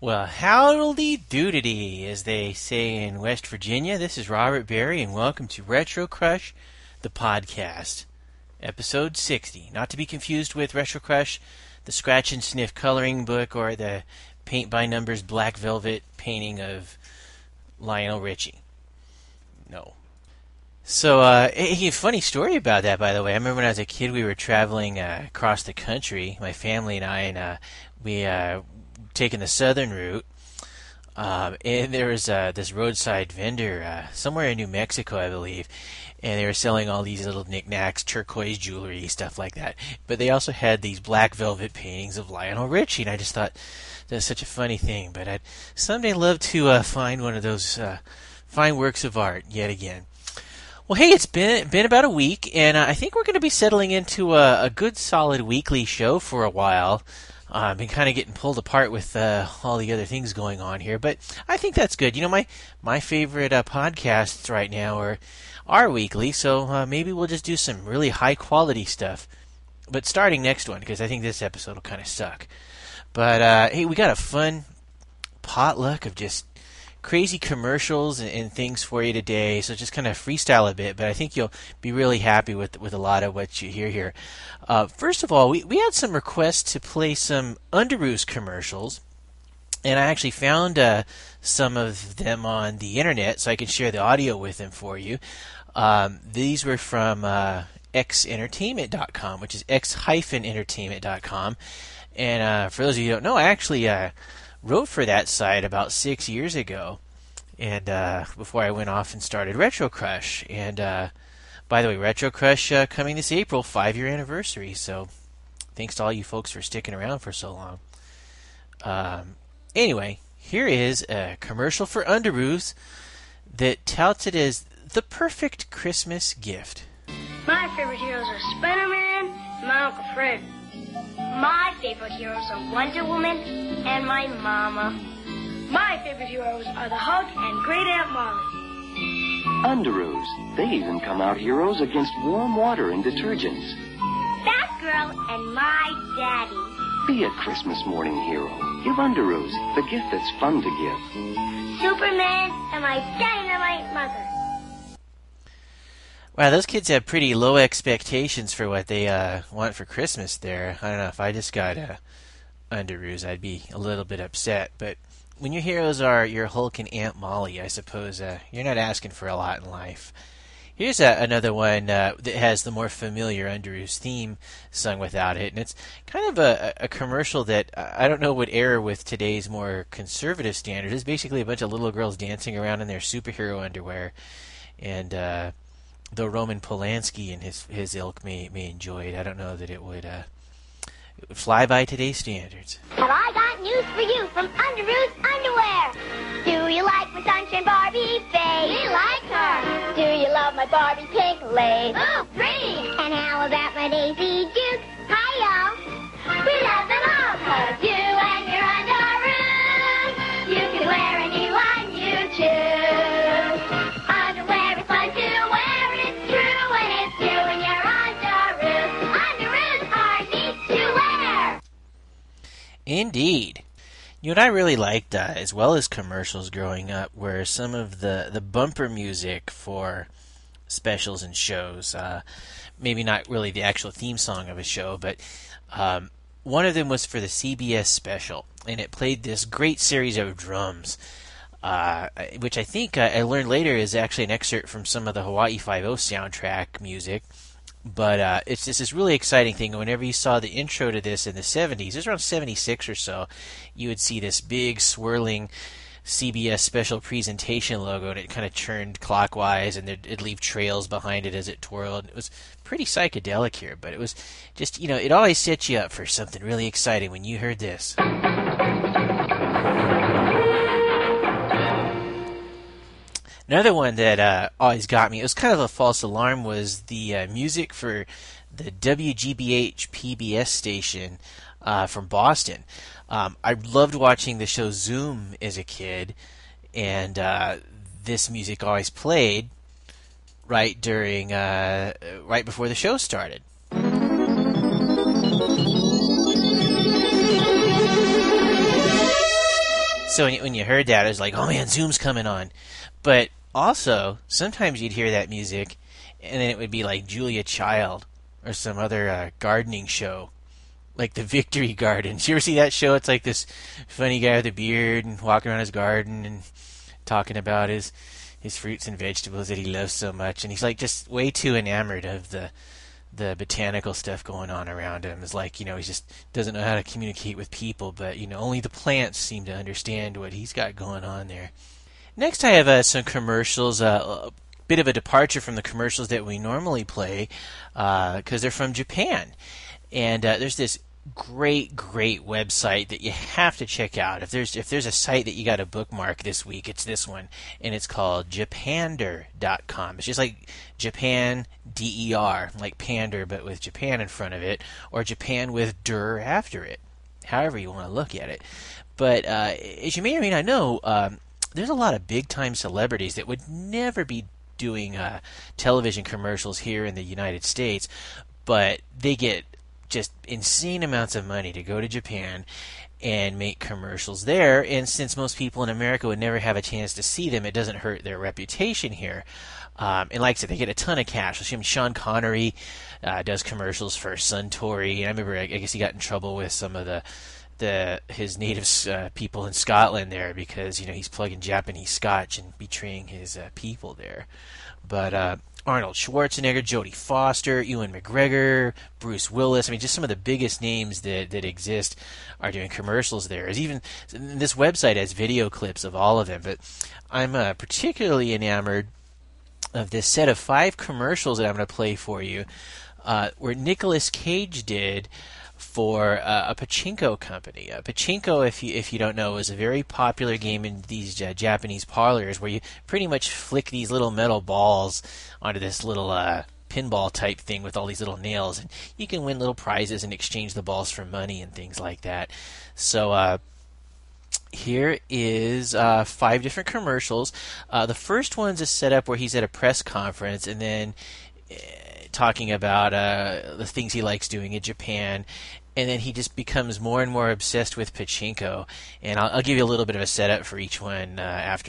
Well, howdy doodity, as they say in West Virginia. This is Robert Berry, and welcome to Retro Crush, the podcast, episode 60. Not to be confused with Retro Crush, the scratch and sniff coloring book, or the paint by numbers black velvet painting of Lionel Richie. No. So, a funny story about that, by the way. I remember when I was a kid, we were traveling across the country, my family and I, and we taking the southern route, and there was this roadside vendor somewhere in New Mexico, I believe, and they were selling all these little knickknacks, turquoise jewelry, stuff like that. But they also had these black velvet paintings of Lionel Richie, and I just thought that's such a funny thing. But I'd someday love to find one of those fine works of art yet again. Well, hey, it's been about a week, and I think we're going to be settling into a good, solid weekly show for a while. I've been kind of getting pulled apart with all the other things going on here, but I think that's good. You know, my favorite podcasts right now are weekly, so maybe we'll just do some really high-quality stuff. But starting next one, because I think this episode will kind of suck. But, hey, we got a fun potluck of just crazy commercials and things for you today, so just kind of freestyle a bit, but I think you'll be really happy with a lot of what you hear here. First of all, we had some requests to play some Underoos commercials, and I actually found some of them on the internet, so I can share the audio with them for you. These were from xentertainment.com, which is x-entertainment.com, and for those of you who don't know, I actually wrote for that site about 6 years ago, and before I went off and started Retro Crush. And by the way, Retro Crush coming this April, 5-year anniversary. So thanks to all you folks for sticking around for so long. Anyway, here is a commercial for Underoos that touts it as the perfect Christmas gift. My favorite heroes are Spider-Man and my Uncle Fred. My favorite heroes are Wonder Woman and my mama. My favorite heroes are the Hulk and Great Aunt Molly. Underoos. They even come out heroes against warm water and detergents. Batgirl and my daddy. Be a Christmas morning hero. Give Underoos the gift that's fun to give. Superman and my dynamite mother. Wow, those kids have pretty low expectations for what they want for Christmas there. I don't know, if I just got Underoos, I'd be a little bit upset. But when your heroes are your Hulk and Aunt Molly, I suppose you're not asking for a lot in life. Here's another one that has the more familiar Underoos theme sung without it. And it's kind of a commercial that I don't know would air with today's more conservative standards. It's basically a bunch of little girls dancing around in their superhero underwear. And though Roman Polanski and his ilk may enjoy it, I don't know that it would fly by today's standards. Have I got news for you from Underoos Underwear? Do you like my sunshine Barbie face? We like her. Do you love my Barbie pink lace? Oh, pretty. And how about my Daisy Duke? Hi, y'all. We love them all, 'cause you and your Underoos, you can wear any one you choose. Underwear is fun to wear, it's true, and it's you and your Underoos. Underoos are neat to wear. Indeed. You know what I really liked, as well as commercials growing up, were some of the bumper music for specials and shows. Maybe not really the actual theme song of a show, but one of them was for the CBS special, and it played this great series of drums, which I think I learned later is actually an excerpt from some of the Hawaii Five-0 soundtrack music. But it's just this really exciting thing. Whenever you saw the intro to this in the 70s, it was around 76 or so, you would see this big swirling CBS special presentation logo, and it kind of churned clockwise, and it'd leave trails behind it as it twirled. It was pretty psychedelic here, but it was just, you know, it always sets you up for something really exciting when you heard this. Another one that always got me, it was kind of a false alarm, was the music for the WGBH PBS station from Boston. I loved watching the show Zoom as a kid, and this music always played right before the show started. So when you heard that, it was like, oh man, Zoom's coming on. But also, sometimes you'd hear that music, and then it would be like Julia Child or some other gardening show, like the Victory Gardens. You ever see that show? It's like this funny guy with a beard and walking around his garden and talking about his fruits and vegetables that he loves so much, and he's like just way too enamored of the botanical stuff going on around him. It's like, he just doesn't know how to communicate with people, but only the plants seem to understand what he's got going on there. Next I have some commercials, a bit of a departure from the commercials that we normally play, because they're from Japan. And there's this great website that you have to check out. If there's a site that you got to bookmark this week, it's this one, and it's called Japander.com. It's just like Japan DER, like pander but with Japan in front of it, or Japan with der after it, however you want to look at it. But as you may or may not know, there's a lot of big time celebrities that would never be doing television commercials here in the United States, but they get just insane amounts of money to go to Japan and make commercials there. And since most people in America would never have a chance to see them, it doesn't hurt their reputation here. And like I said, they get a ton of cash. Sean Connery does commercials for Suntory. And I remember, I guess he got in trouble with some of his native people in Scotland there because he's plugging Japanese scotch and betraying his people there. But Arnold Schwarzenegger, Jodie Foster, Ewan McGregor, Bruce Willis. Just some of the biggest names that exist are doing commercials there. This website has video clips of all of them, but I'm particularly enamored of this set of 5 commercials that I'm going to play for you, where Nicolas Cage did for a pachinko company. Pachinko, if you don't know, is a very popular game in these Japanese parlors where you pretty much flick these little metal balls onto this little pinball type thing with all these little nails, and you can win little prizes and exchange the balls for money and things like that. So here is 5 different commercials. The first one's a setup where he's at a press conference and then talking about the things he likes doing in Japan, and then he just becomes more and more obsessed with pachinko. And I'll give you a little bit of a setup for each one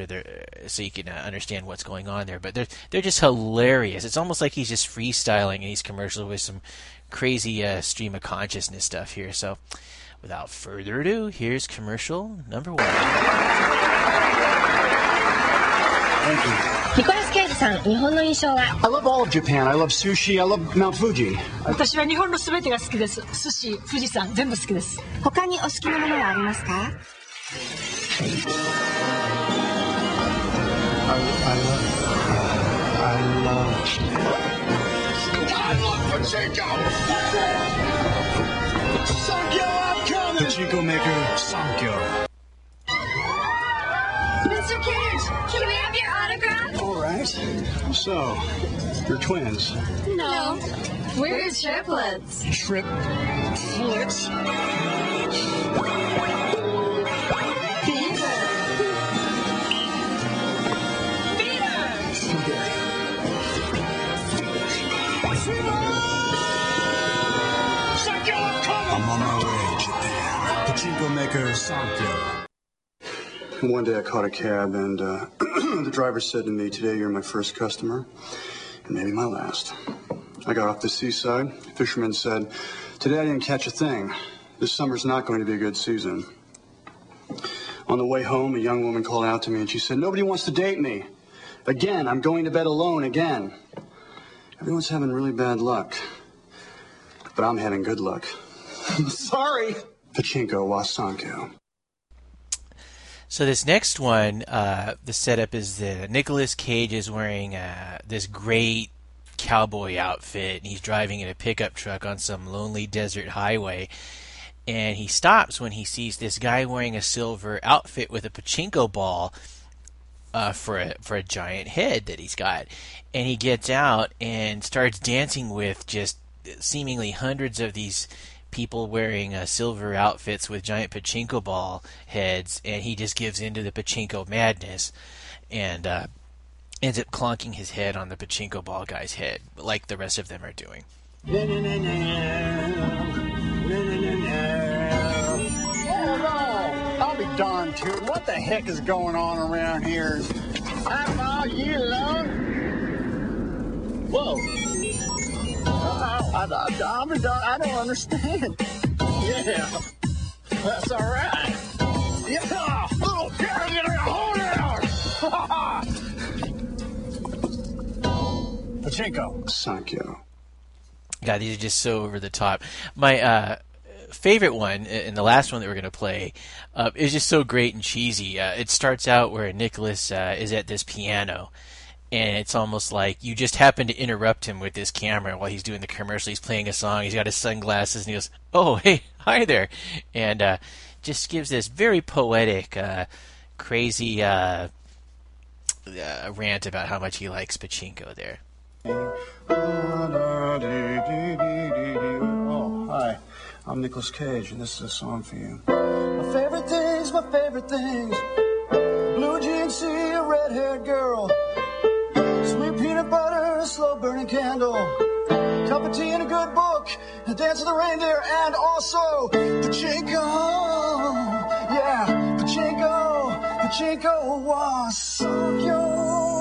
so you can understand what's going on there. But they're just hilarious. It's almost like he's just freestyling in these commercials with some crazy stream of consciousness stuff here. So without further ado, here's commercial number 1. Thank you. Nicolas Cage さん、日本の印象は I love all of Japan. I love sushi. I love Mount Fuji. 私は日本のすべてが好きです。寿司、富士山、全部好きです。 他にお好きなものはありますか I love Pachinko! Sankyo, I'm coming! Pachinko maker, Sankyo. Mr. Cage, can we have your autograph? All right. So, you're twins. No, we're triplets. Triplets? I'm on my way, Japan. Pachinko maker, Sankyo. One day I caught a cab and the driver said to me, "Today you're my first customer and maybe my last." I got off the seaside. The fisherman said, "Today I didn't catch a thing. This summer's not going to be a good season." On the way home, a young woman called out to me and she said, "Nobody wants to date me. Again, I'm going to bed alone again." Everyone's having really bad luck. But I'm having good luck. Sorry. Pachinko wa Sankyo. So this next one, the setup is that Nicolas Cage is wearing this great cowboy outfit, and he's driving in a pickup truck on some lonely desert highway. And he stops when he sees this guy wearing a silver outfit with a pachinko ball for a giant head that he's got. And he gets out and starts dancing with just seemingly hundreds of these people wearing silver outfits with giant pachinko ball heads, and he just gives into the pachinko madness and ends up clonking his head on the pachinko ball guy's head, like the rest of them are doing. Oh no! I'll be darned. Dude, what the heck is going on around here? I'm all you alone. Whoa. I don't understand. Yeah, that's all right. Yeah, little carrot, hold out. Pachinko. Sankyo. God, these are just so over the top. My favorite one, and the last one that we're going to play, is just so great and cheesy. It starts out where Nicholas is at this piano, and it's almost like you just happen to interrupt him with this camera while he's doing the commercial. He's playing a song, he's got his sunglasses, and he goes, "Oh, hey, hi there," and just gives this very poetic, crazy rant about how much he likes pachinko there. Oh, hi. I'm Nicolas Cage, and this is a song for you. My favorite things, blue jeans, see a red-haired girl, sweet peanut butter, a slow-burning candle, cup of tea and a good book, a dance with the reindeer, and also pachinko. Yeah, pachinko wa Sankyo.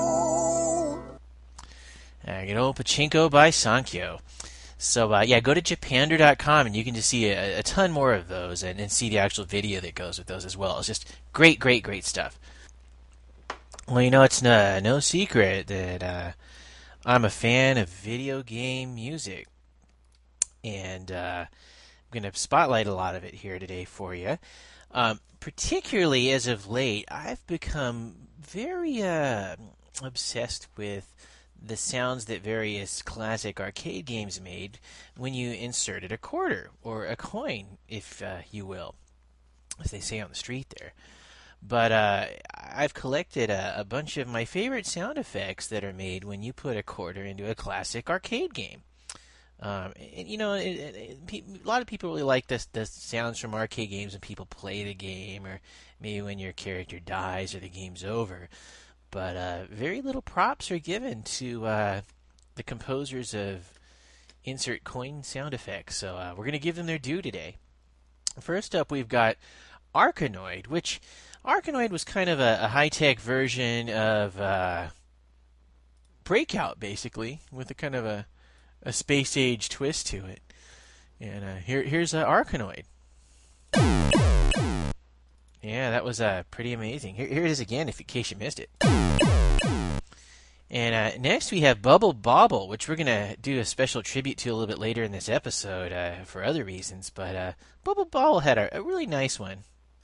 Good old Pachinko by Sankyo. So, go to japander.com and you can just see a ton more of those and see the actual video that goes with those as well. It's just great, great, great stuff. Well, it's no secret that I'm a fan of video game music. And I'm going to spotlight a lot of it here today for you. Particularly as of late, I've become very obsessed with the sounds that various classic arcade games made when you inserted a quarter, or a coin, if you will, as they say on the street there. But I've collected a bunch of my favorite sound effects that are made when you put a quarter into a classic arcade game. A lot of people really like the sounds from arcade games when people play the game, or maybe when your character dies or the game's over. But very little props are given to the composers of insert coin sound effects, so we're going to give them their due today. First up, we've got Arkanoid, which Arkanoid was kind of a high-tech version of Breakout, basically, with a kind of a space-age twist to it. And here's Arkanoid. Yeah, that was pretty amazing. Here it is again, in case you missed it. And next we have Bubble Bobble, which we're going to do a special tribute to a little bit later in this episode for other reasons. But Bubble Bobble had a really nice one.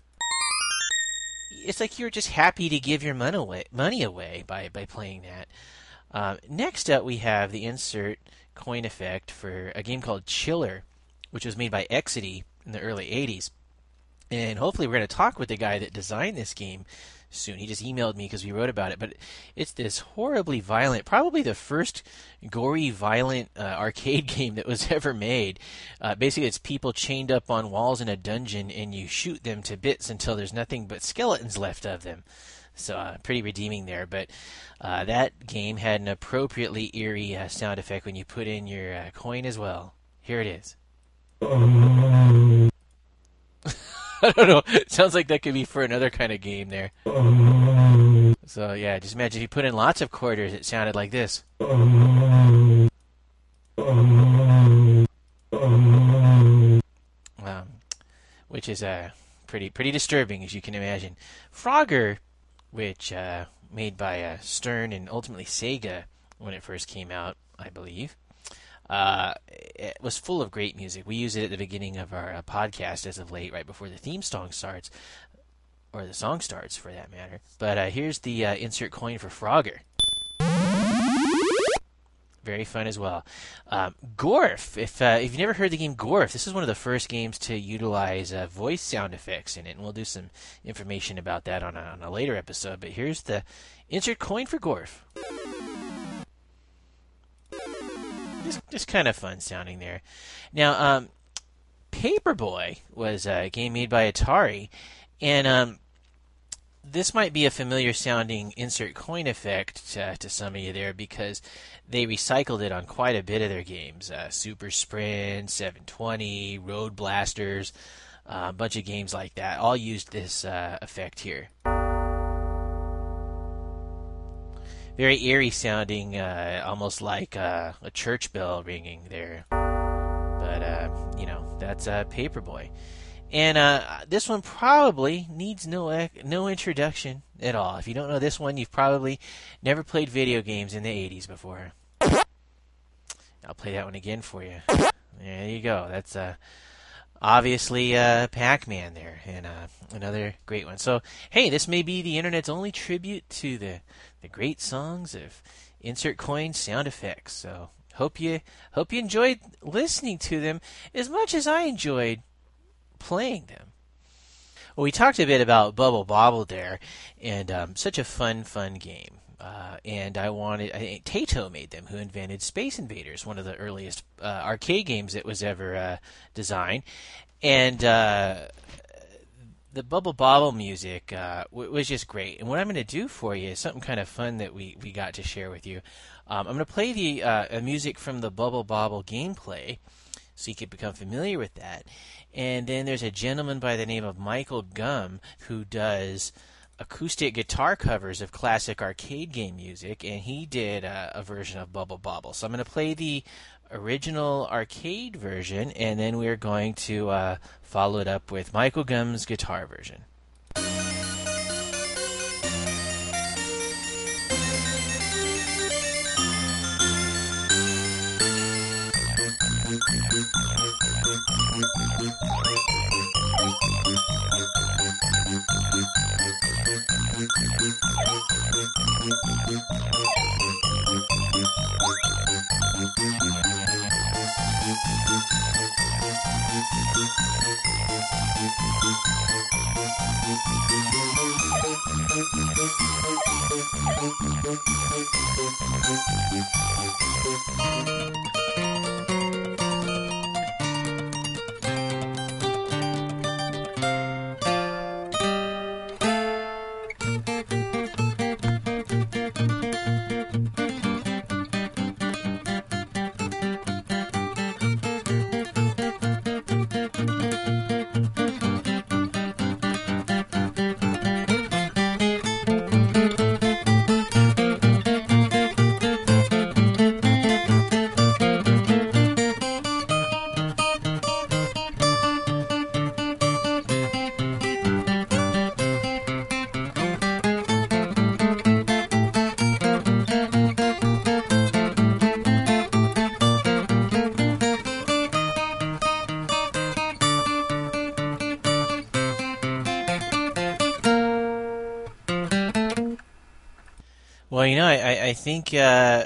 It's like you were just happy to give your money away by playing that. Next up we have the insert coin effect for a game called Chiller, which was made by Exidy in the early 80s. And hopefully we're going to talk with the guy that designed this game soon. He just emailed me because we wrote about it. But it's this horribly violent, probably the first gory, violent arcade game that was ever made. Basically, it's people chained up on walls in a dungeon, and you shoot them to bits until there's nothing but skeletons left of them. So pretty redeeming there. But that game had an appropriately eerie sound effect when you put in your coin as well. Here it is. I don't know. It sounds like that could be for another kind of game there. So, yeah, just imagine if you put in lots of quarters, it sounded like this. Which is pretty disturbing, as you can imagine. Frogger, which made by Stern and ultimately Sega when it first came out, I believe. It was full of great music. We use it at the beginning of our podcast as of late, right before the theme song starts, or the song starts for that matter. But here's the insert coin for Frogger. Very fun as well. Gorf. If you've never heard the game Gorf, this is one of the first games to utilize voice sound effects in it, and we'll do some information about that on a later episode. But here's the insert coin for Gorf. Just kind of fun sounding there. Now, Paperboy was a game made by Atari, and this might be a familiar sounding insert coin effect to some of you there, because they recycled it on quite a bit of their games. Super Sprint, 720, Road Blasters. a bunch of games like that all used this effect here. Very eerie sounding, almost like a church bell ringing there. But, that's Paperboy. And this one probably needs no introduction at all. If you don't know this one, you've probably never played video games in the 80s before. I'll play that one again for you. There you go. That's obviously Pac-Man there, and another great one. So, hey, this may be the internet's only tribute to the great songs of insert coin sound effects. So, hope you enjoyed listening to them as much as I enjoyed playing them. Well, we talked a bit about Bubble Bobble there, and such a fun game. And I think Taito made them, who invented Space Invaders, one of the earliest arcade games that was ever designed. And the Bubble Bobble music was just great. And what I'm going to do for you is something kind of fun that we got to share with you. I'm going to play the music from the Bubble Bobble gameplay, so you can become familiar with that. And then there's a gentleman by the name of Michael Gum who does acoustic guitar covers of classic arcade game music, and he did a version of Bubble Bobble. So I'm going to play the original arcade version, and then we're going to follow it up with Michael Gum's guitar version. Well, I think, yes,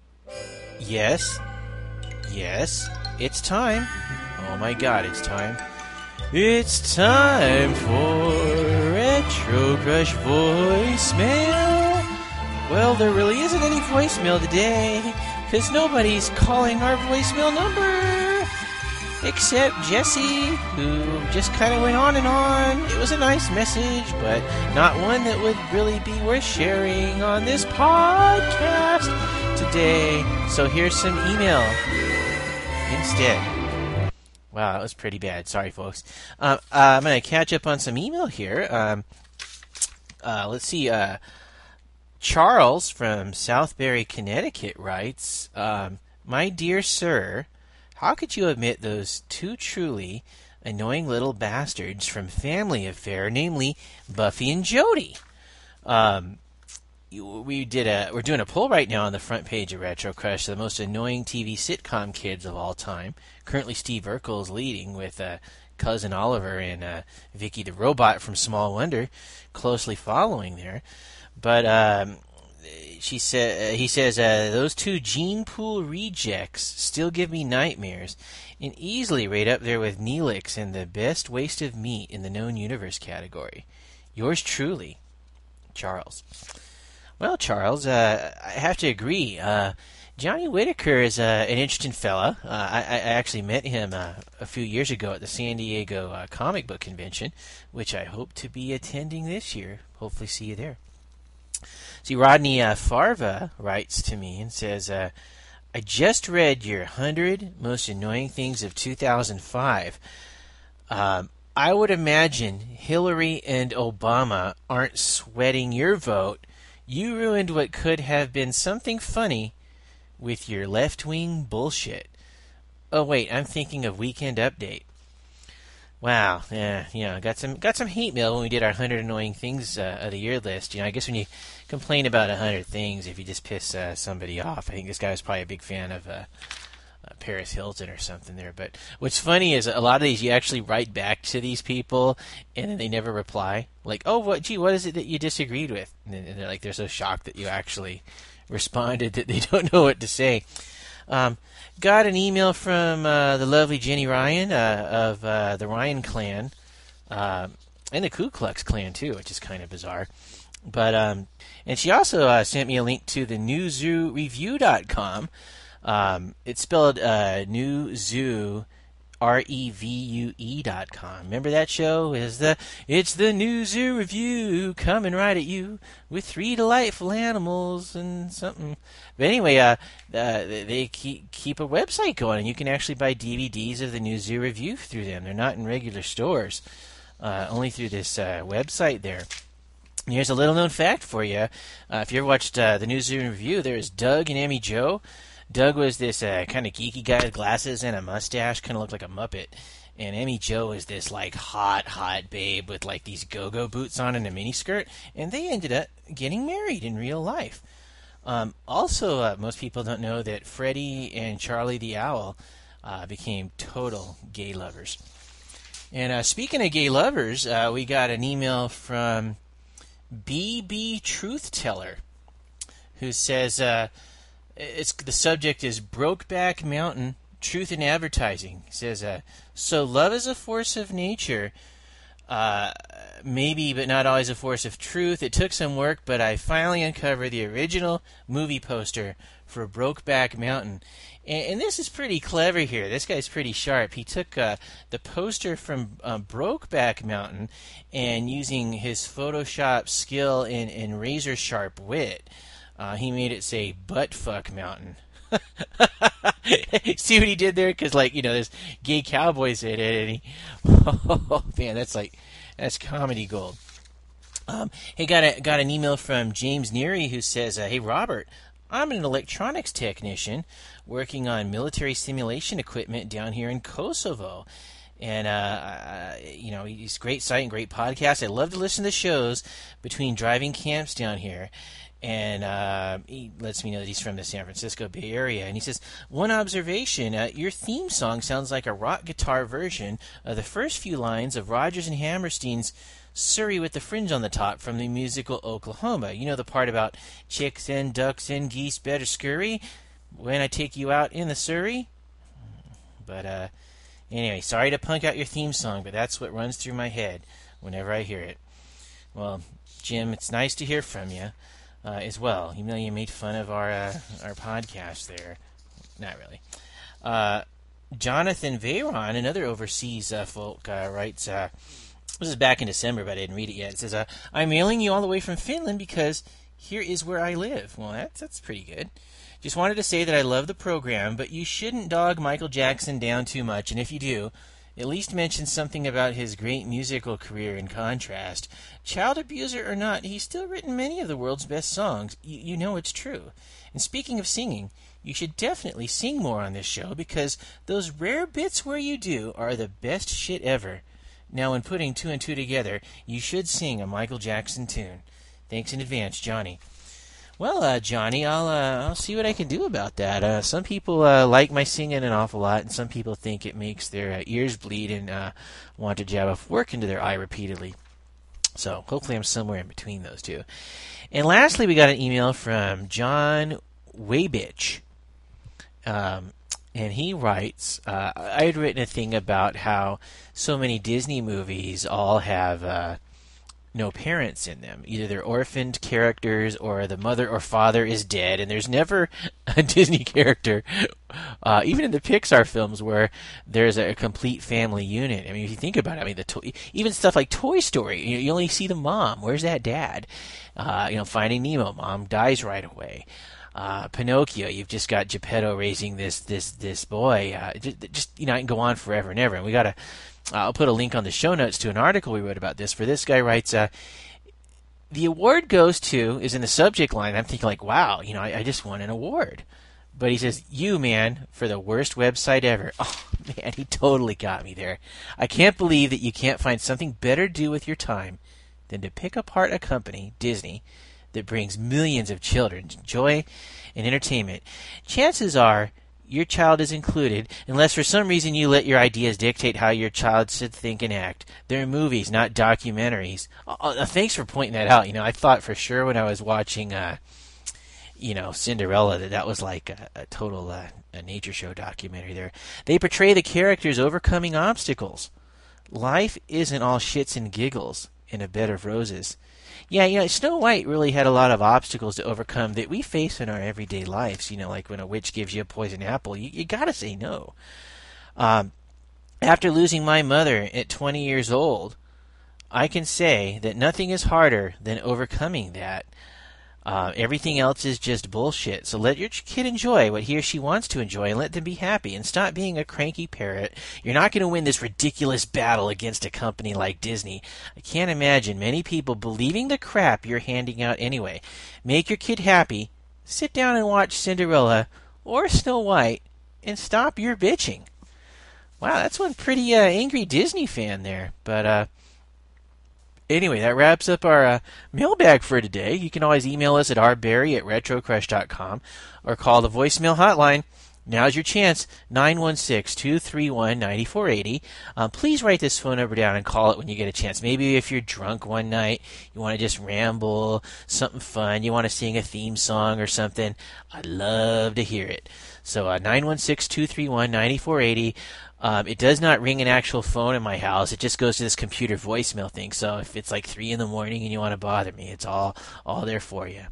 it's time. Oh my god, it's time. It's time for Retro Crush voicemail. Well, there really isn't any voicemail today, because nobody's calling our voicemail number, except Jesse, who just kind of went on and on. It was a nice message, but not one that would really be worth sharing on this podcast today. So here's some email instead. Wow, that was pretty bad. Sorry, folks. I'm going to catch up on some email here. Let's see. Charles from Southbury, Connecticut writes, My dear sir, how could you omit those two truly annoying little bastards from Family Affair, namely Buffy and Jody? We're doing a poll right now on the front page of Retro Crush, the most annoying TV sitcom kids of all time. Currently, Steve Urkel's leading with Cousin Oliver and Vicky the Robot from Small Wonder closely following there. But he says those two gene pool rejects still give me nightmares, and easily right up there with Neelix and the best waste of meat in the known universe category. Yours truly, Charles. Well, Charles, I have to agree. Johnny Whitaker is an interesting fella. I actually met him a few years ago at the San Diego Comic Book Convention, which I hope to be attending this year. Hopefully see you there. See, Rodney Farva writes to me and says, I just read your 100 Most Annoying Things of 2005. I would imagine Hillary and Obama aren't sweating your vote. You ruined what could have been something funny with your left-wing bullshit. Oh wait, I'm thinking of Weekend Update. Wow, yeah, got some hate mail when we did our 100 annoying things of the year list. I guess when you complain about 100 things, if you just piss somebody off, I think this guy was probably a big fan of Paris Hilton or something there. But what's funny is a lot of these you actually write back to these people, and then they never reply. Like, oh, what is it that you disagreed with? And they're like, they're so shocked that you actually responded that they don't know what to say. Got an email from the lovely Jenny Ryan of the Ryan clan, and the Ku Klux Klan too, which is kind of bizarre. But and she also sent me a link to the newzooreview.com. It's spelled newzoo, REVUE.com. Remember that show? It's the New Zoo Review coming right at you with 3 delightful animals and something. But anyway, they keep a website going, and you can actually buy DVDs of the New Zoo Review through them. They're not in regular stores, only through this website there. And here's a little-known fact for you. If you ever watched the New Zoo Review, there's Doug and Emmy Joe. Doug was this kind of geeky guy with glasses and a mustache, kind of looked like a Muppet. And Emmy Jo is this like hot babe with like these go-go boots on and a miniskirt. And they ended up getting married in real life. Also, most people don't know that Freddie and Charlie the Owl became total gay lovers. And speaking of gay lovers, we got an email from BB Truth Teller, who says... the subject is Brokeback Mountain, Truth in Advertising. It says, so love is a force of nature, maybe, but not always a force of truth. It took some work, but I finally uncovered the original movie poster for Brokeback Mountain. And this is pretty clever here. This guy's pretty sharp. He took the poster from Brokeback Mountain and using his Photoshop skill and razor sharp wit, he made it say Buttfuck Mountain. See what he did there? Because, there's gay cowboys in it, and he... Oh, man, that's comedy gold. Hey, got an email from James Neary who says, hey, Robert, I'm an electronics technician working on military simulation equipment down here in Kosovo. And, he's a great site and great podcast. I love to listen to the shows between driving camps down here. And he lets me know that he's from the San Francisco Bay Area. And he says, one observation, your theme song sounds like a rock guitar version of the first few lines of Rodgers and Hammerstein's Surrey with the Fringe on the Top from the musical Oklahoma. You know the part about chicks and ducks and geese better scurry when I take you out in the Surrey? But anyway, sorry to punk out your theme song, but that's what runs through my head whenever I hear it. Well, Jim, it's nice to hear from you. As well, even though you made fun of our podcast there. Not really. Jonathan Veyron, another overseas folk, writes, this is back in December, but I didn't read it yet. It says, I'm mailing you all the way from Finland because here is where I live. Well, that's pretty good. Just wanted to say that I love the program, but you shouldn't dog Michael Jackson down too much, and if you do, at least mention something about his great musical career in contrast. Child abuser or not, he's still written many of the world's best songs. You know it's true. And speaking of singing, you should definitely sing more on this show because those rare bits where you do are the best shit ever. Now, when putting 2 and 2 together, you should sing a Michael Jackson tune. Thanks in advance, Johnny. Well, Johnny, I'll see what I can do about that. Some people like my singing an awful lot, and some people think it makes their ears bleed and want to jab a fork into their eye repeatedly. So hopefully I'm somewhere in between those two. And lastly, we got an email from John Waybitch. And he writes, I had written a thing about how so many Disney movies all have... no parents in them. Either they're orphaned characters or the mother or father is dead, and there's never a Disney character, even in the Pixar films, where there's a complete family unit. I mean, if you think about it, even stuff like Toy Story, you only see the mom. Where's that dad? Finding Nemo, mom dies right away. Pinocchio, you've just got Geppetto raising this boy. I can go on forever and ever. And we got I'll put a link on the show notes to an article we wrote about this. For this guy writes, the award goes to, is in the subject line. I'm thinking like, wow, I just won an award. But he says, you, man, for the worst website ever. Oh, man, he totally got me there. I can't believe that you can't find something better to do with your time than to pick apart a company, Disney, that brings millions of children joy and entertainment. Chances are your child is included, unless for some reason you let your ideas dictate how your child should think and act. They're movies, not documentaries. Thanks for pointing that out. I thought for sure when I was watching Cinderella that was like a total a nature show documentary there. They portray the characters overcoming obstacles. Life isn't all shits and giggles in a bed of roses. Yeah, Snow White really had a lot of obstacles to overcome that we face in our everyday lives. Like when a witch gives you a poison apple, you gotta say no. After losing my mother at 20 years old, I can say that nothing is harder than overcoming that. Everything else is just bullshit. So let your kid enjoy what he or she wants to enjoy and let them be happy and stop being a cranky parrot. You're not going to win this ridiculous battle against a company like Disney. I can't imagine many people believing the crap you're handing out anyway. Make your kid happy. Sit down and watch Cinderella or Snow White and stop your bitching. Wow, that's one pretty angry Disney fan there. But, anyway, that wraps up our mailbag for today. You can always email us at rbarry@retrocrush.com or call the voicemail hotline. Now's your chance, 916-231-9480. Please write this phone number down and call it when you get a chance. Maybe if you're drunk one night, you want to just ramble, something fun, you want to sing a theme song or something. I'd love to hear it. So 916-231-9480. It does not ring an actual phone in my house. It just goes to this computer voicemail thing. So if it's like 3 in the morning and you want to bother me, it's all there for you.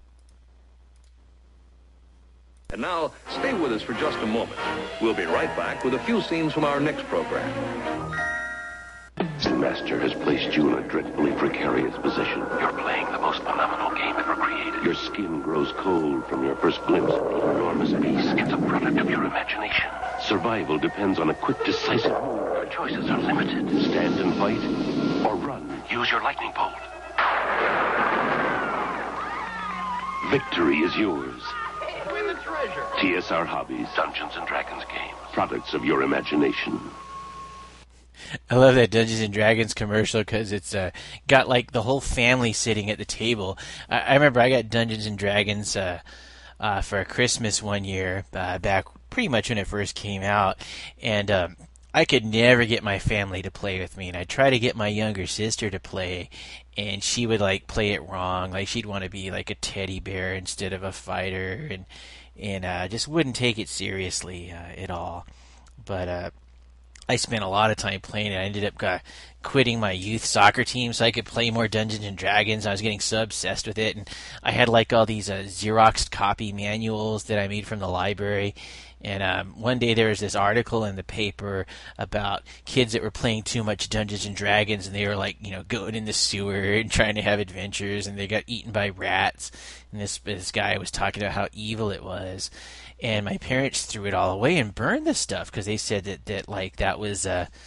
And now, stay with us for just a moment. We'll be right back with a few scenes from our next program. The Master has placed you in a dreadfully precarious position. You're playing the most phenomenal game ever created. Your skin grows cold from your first glimpse of the enormous beast. It's a product of your imagination. Survival depends on a quick, decisive move. Your choices are limited. Stand and fight, or run. Use your lightning bolt. Victory is yours. Win the treasure. TSR Hobbies, Dungeons & Dragons game. Products of your imagination. I love that Dungeons & Dragons commercial because it's got like the whole family sitting at the table. I remember I got Dungeons & Dragons for a Christmas one year back pretty much when it first came out, and I could never get my family to play with me, and I'd try to get my younger sister to play, and she would like play it wrong. Like she'd want to be like a teddy bear instead of a fighter, and just wouldn't take it seriously at all. But I spent a lot of time playing it. I ended up quitting my youth soccer team so I could play more Dungeons & Dragons. I was getting so obsessed with it, and I had like all these Xeroxed copy manuals that I made from the library. And one day there was this article in the paper about kids that were playing too much Dungeons & Dragons, and they were like, going in the sewer and trying to have adventures, and they got eaten by rats. And this guy was talking about how evil it was. And my parents threw it all away and burned the stuff because they said that was,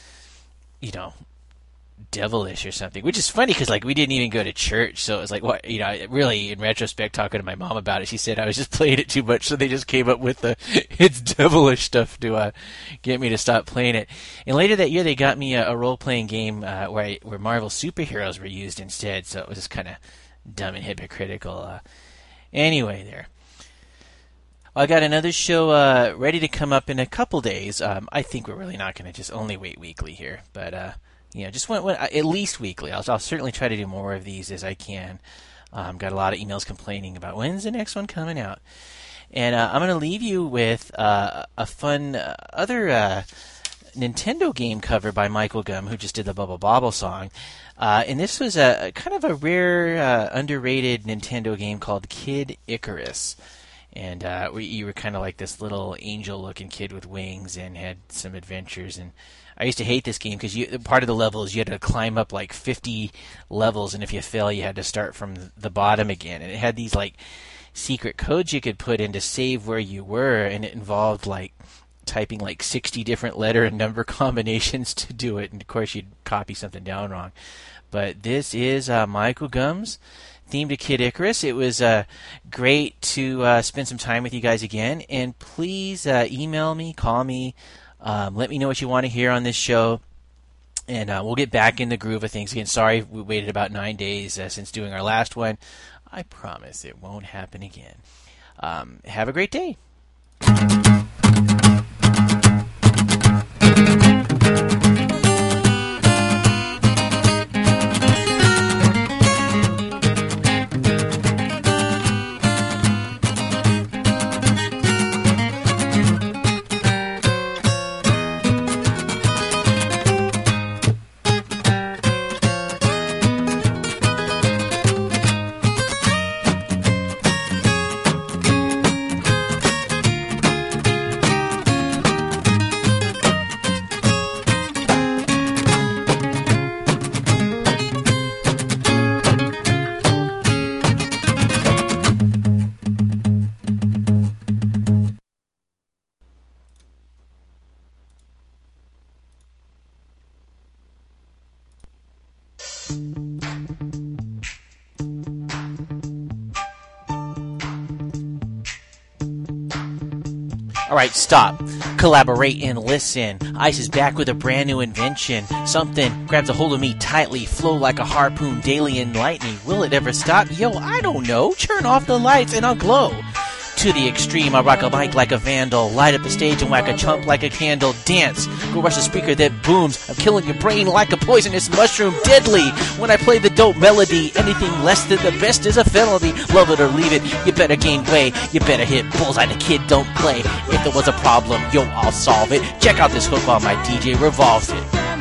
devilish or something. Which is funny because we didn't even go to church, so it was like, what? Really, in retrospect, talking to my mom about it, she said I was just playing it too much, so they just came up with it's devilish stuff to get me to stop playing it. And later that year, they got me a role-playing game where Marvel superheroes were used instead, so it was just kind of dumb and hypocritical. Anyway, there. I got another show ready to come up in a couple days. I think we're really not going to just only wait weekly here, but just at least weekly. I'll certainly try to do more of these as I can. Got a lot of emails complaining about when's the next one coming out, and I'm going to leave you with a fun other Nintendo game cover by Michael Gum, who just did the Bubble Bobble song. And this was a kind of a rare, underrated Nintendo game called Kid Icarus. And you were kind of like this little angel-looking kid with wings and had some adventures. And I used to hate this game because part of the level is you had to climb up like 50 levels, and if you fail, you had to start from the bottom again. And it had these like secret codes you could put in to save where you were, and it involved like typing like 60 different letter and number combinations to do it, and of course you'd copy something down wrong. But this is Michael Gumbs' theme to Kid Icarus. It was great to spend some time with you guys again, and please email me, call me, let me know what you want to hear on this show, and we'll get back in the groove of things again. Sorry we waited about 9 days since doing our last one. I promise it won't happen again. Have a great day. Alright, stop. Collaborate and listen. Ice is back with a brand new invention. Something grabs a hold of me tightly, flow like a harpoon, daily enlighten me. Will it ever stop? Yo, I don't know. Turn off the lights and I'll glow. To the extreme, I rock a mic like a vandal, light up the stage and whack a chump like a candle, dance, go rush the speaker that booms, I'm killing your brain like a poisonous mushroom, deadly, when I play the dope melody, anything less than the best is a felony, love it or leave it, you better gain weight, you better hit bullseye, the kid don't play, if there was a problem, yo, I'll solve it, check out this hook while my DJ revolves it.